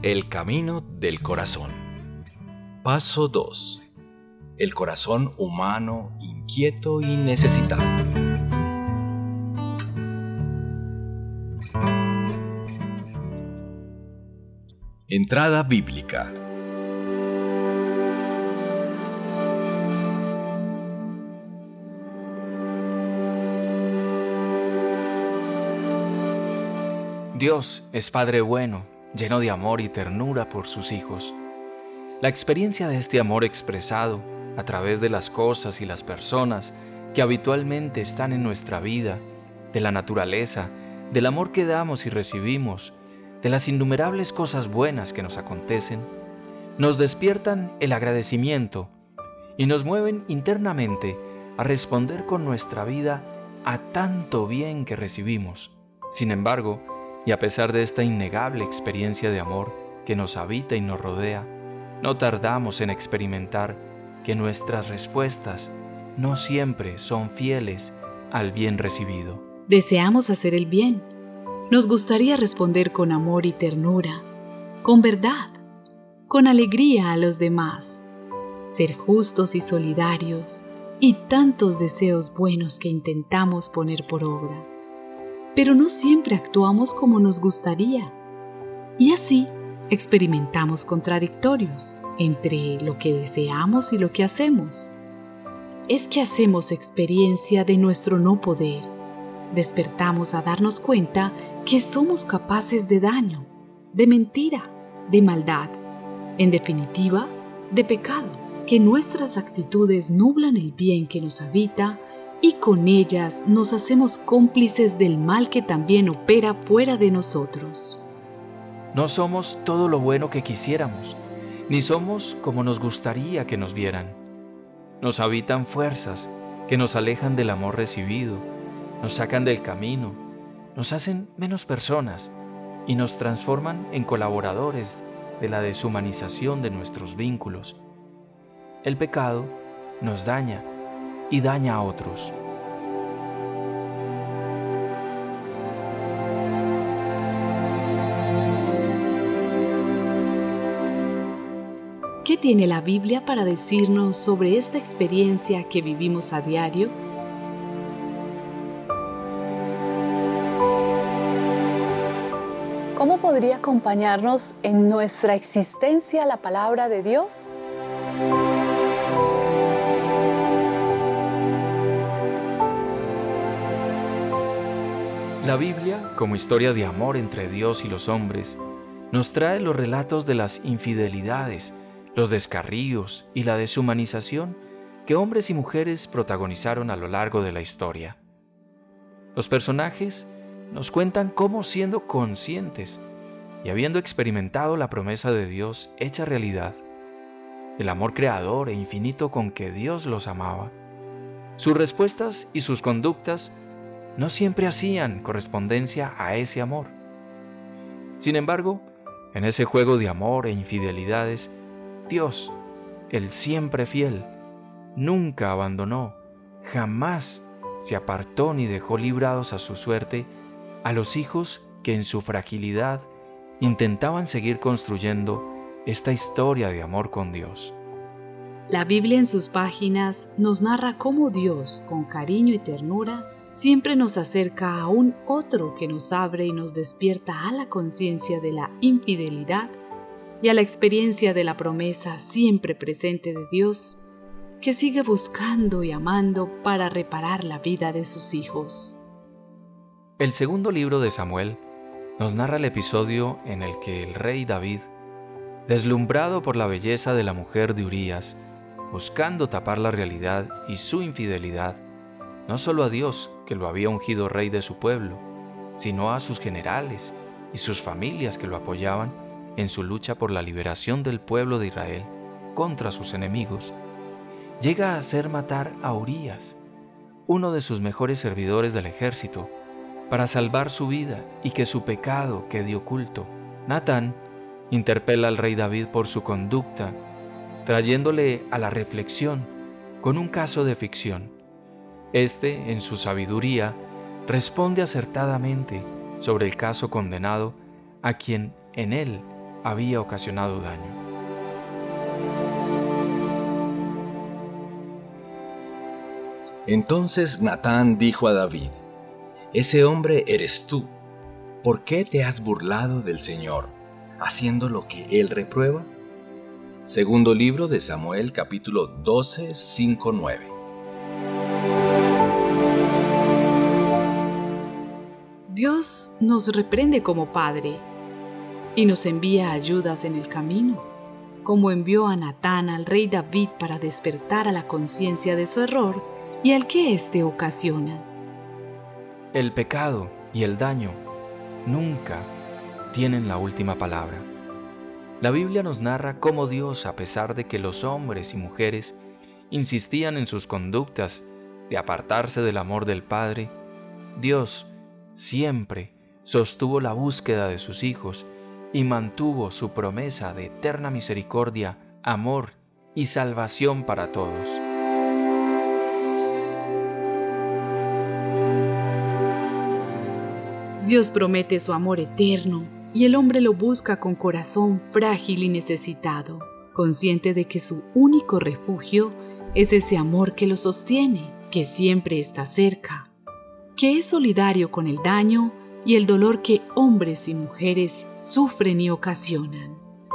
El camino del corazón. Paso 2. El corazón humano inquieto y necesitado. Entrada bíblica. Dios es Padre bueno, lleno de amor y ternura por sus hijos. La experiencia de este amor expresado a través de las cosas y las personas que habitualmente están en nuestra vida, de la naturaleza, del amor que damos y recibimos, de las innumerables cosas buenas que nos acontecen, nos despiertan el agradecimiento y nos mueven internamente a responder con nuestra vida a tanto bien que recibimos. Sin embargo, y a pesar de esta innegable experiencia de amor que nos habita y nos rodea, no tardamos en experimentar que nuestras respuestas no siempre son fieles al bien recibido. Deseamos hacer el bien. Nos gustaría responder con amor y ternura, con verdad, con alegría a los demás, ser justos y solidarios, y tantos deseos buenos que intentamos poner por obra. Pero no siempre actuamos como nos gustaría. Y así experimentamos contradictorios entre lo que deseamos y lo que hacemos. Es que hacemos experiencia de nuestro no poder. Despertamos a darnos cuenta que somos capaces de daño, de mentira, de maldad, en definitiva, de pecado, que nuestras actitudes nublan el bien que nos habita y con ellas nos hacemos cómplices del mal que también opera fuera de nosotros. No somos todo lo bueno que quisiéramos, ni somos como nos gustaría que nos vieran. Nos habitan fuerzas que nos alejan del amor recibido, nos sacan del camino, nos hacen menos personas y nos transforman en colaboradores de la deshumanización de nuestros vínculos. El pecado nos daña y daña a otros. ¿Qué tiene la Biblia para decirnos sobre esta experiencia que vivimos a diario? ¿Cómo podría acompañarnos en nuestra existencia la palabra de Dios? La Biblia, como historia de amor entre Dios y los hombres, nos trae los relatos de las infidelidades, los descarríos y la deshumanización que hombres y mujeres protagonizaron a lo largo de la historia. Los personajes nos cuentan cómo, siendo conscientes y habiendo experimentado la promesa de Dios hecha realidad, el amor creador e infinito con que Dios los amaba, sus respuestas y sus conductas no siempre hacían correspondencia a ese amor. Sin embargo, en ese juego de amor e infidelidades, Dios, el siempre fiel, nunca abandonó, jamás se apartó ni dejó librados a su suerte a los hijos que en su fragilidad intentaban seguir construyendo esta historia de amor con Dios. La Biblia en sus páginas nos narra cómo Dios, con cariño y ternura, siempre nos acerca a un otro que nos abre y nos despierta a la conciencia de la infidelidad y a la experiencia de la promesa siempre presente de Dios, que sigue buscando y amando para reparar la vida de sus hijos. El segundo libro de Samuel nos narra el episodio en el que el rey David, deslumbrado por la belleza de la mujer de Urías, buscando tapar la realidad y su infidelidad, no solo a Dios, que lo había ungido rey de su pueblo, sino a sus generales y sus familias que lo apoyaban en su lucha por la liberación del pueblo de Israel contra sus enemigos, llega a hacer matar a Urías, uno de sus mejores servidores del ejército, para salvar su vida y que su pecado quede oculto. Natán interpela al rey David por su conducta, trayéndole a la reflexión con un caso de ficción. Este, en su sabiduría, responde acertadamente sobre el caso condenado a quien en él había ocasionado daño. Entonces Natán dijo a David: «Ese hombre eres tú. ¿Por qué te has burlado del Señor, haciendo lo que Él reprueba?». Segundo libro de Samuel, capítulo 12, 5-9. Dios nos reprende como Padre y nos envía ayudas en el camino, como envió a Natán al rey David para despertar a la conciencia de su error y al que éste ocasiona. El pecado y el daño nunca tienen la última palabra. La Biblia nos narra cómo Dios, a pesar de que los hombres y mujeres insistían en sus conductas de apartarse del amor del Padre, Dios siempre sostuvo la búsqueda de sus hijos y mantuvo su promesa de eterna misericordia, amor y salvación para todos. Dios promete su amor eterno y el hombre lo busca con corazón frágil y necesitado, consciente de que su único refugio es ese amor que lo sostiene, que siempre está cerca, que es solidario con el daño y el dolor que hombres y mujeres sufren y ocasionan.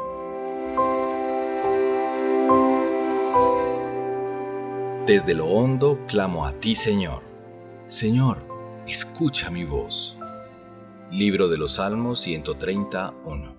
Desde lo hondo clamo a ti, Señor. Señor, escucha mi voz. Libro de los Salmos 131.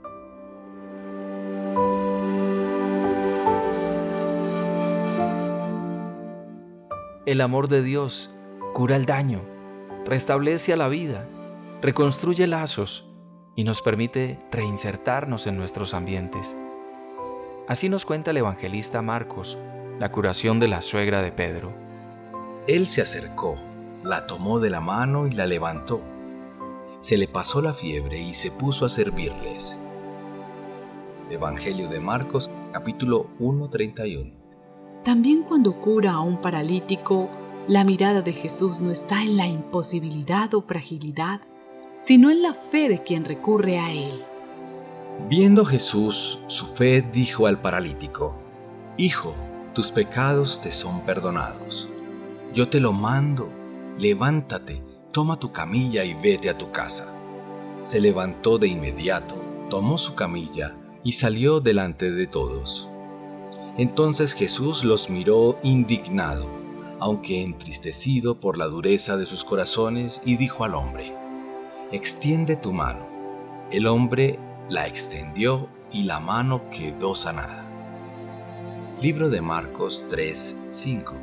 El amor de Dios cura el daño, restablece a la vida, reconstruye lazos y nos permite reinsertarnos en nuestros ambientes. Así nos cuenta el evangelista Marcos la curación de la suegra de Pedro. Él se acercó, la tomó de la mano y la levantó. Se le pasó la fiebre y se puso a servirles. Evangelio de Marcos, capítulo 1:31. También cuando cura a un paralítico, la mirada de Jesús no está en la imposibilidad o fragilidad, sino en la fe de quien recurre a Él. Viendo Jesús su fe, dijo al paralítico: «Hijo, tus pecados te son perdonados. Yo te lo mando, levántate, toma tu camilla y vete a tu casa». Se levantó de inmediato, tomó su camilla y salió delante de todos. Entonces Jesús los miró indignado, aunque entristecido por la dureza de sus corazones, y dijo al hombre: «Extiende tu mano». El hombre la extendió y la mano quedó sanada. Libro de Marcos 3:5.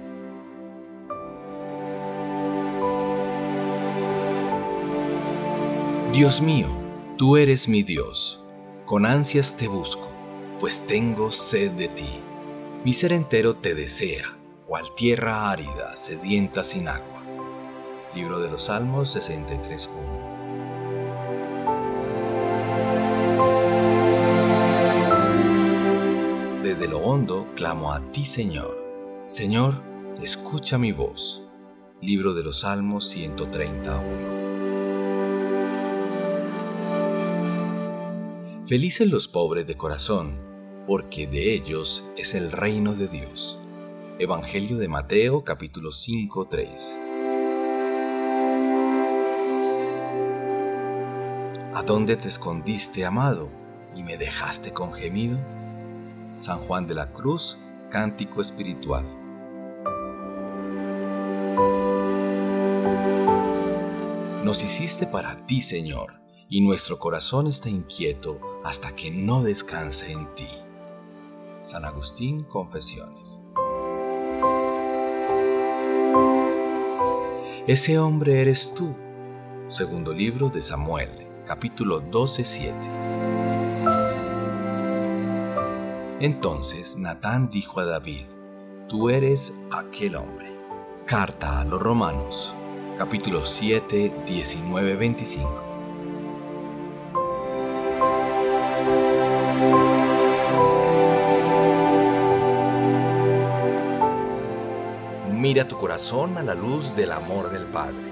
Dios mío, tú eres mi Dios. Con ansias te busco, pues tengo sed de ti. Mi ser entero te desea, cual tierra árida, sedienta sin agua. Libro de los Salmos 63:1. Desde lo hondo clamo a ti, Señor. Señor, escucha mi voz. Libro de los Salmos 131. Felices los pobres de corazón, porque de ellos es el reino de Dios. Evangelio de Mateo, capítulo 5:3. ¿A dónde te escondiste, amado, y me dejaste con gemido? San Juan de la Cruz, Cántico Espiritual. Nos hiciste para ti, Señor, y nuestro corazón está inquieto hasta que no descanse en ti. San Agustín, Confesiones. Ese hombre eres tú. Segundo libro de Samuel, capítulo 12:7. Entonces Natán dijo a David: «Tú eres aquel hombre». Carta a los Romanos, capítulo 7, 19-25. Mira tu corazón a la luz del amor del Padre.